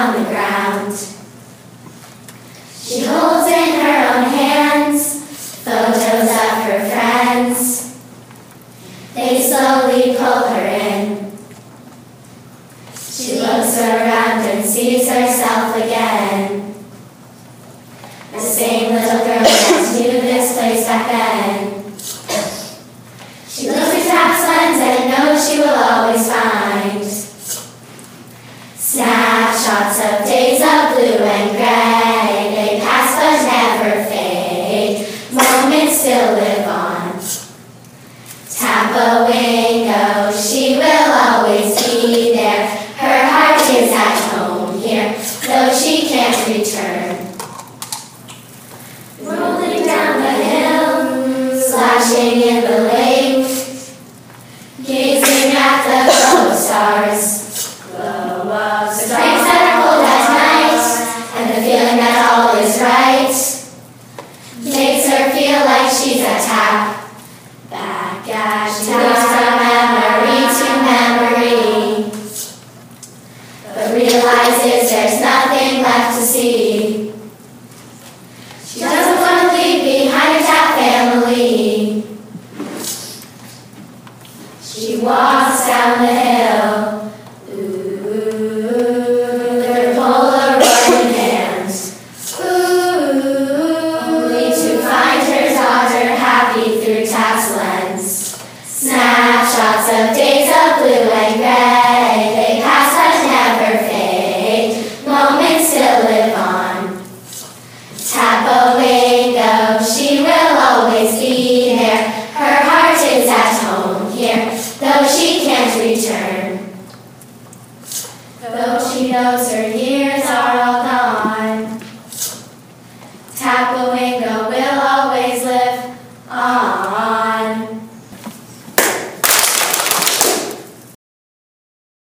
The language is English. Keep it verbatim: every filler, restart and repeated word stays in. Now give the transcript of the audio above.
on the ground. She holds in her own hands photos of her friends. They slowly pull her in. She looks around and sees herself again. The same little girl that knew this place back then. She looks through Tap's lens and knows she will always find snapshots of days of blue and gray. They pass but never fade. Moments still live on. Tap a window, she will always be there. Her heart is at home here, though she can't return. Rolling down the hill, splashing in the lake, gazing at the glow of stars, glow of stars. The cranks that are cold at night, and the feeling that all is right, makes her feel like she's a tap. Back as she goes from memory to memory, but realizes there's nothing left to see. She doesn't want to leave behind her Tap family. She walks down the hill, ooh, her Polaroid in hand, ooh, only to find her daughter happy through Tap's lens. Snapshots of days of blue and gray, they pass but never fade. Moments still live on. Tap a window, she will always be there. Her heart is at home here, though she can't return. Though she knows her years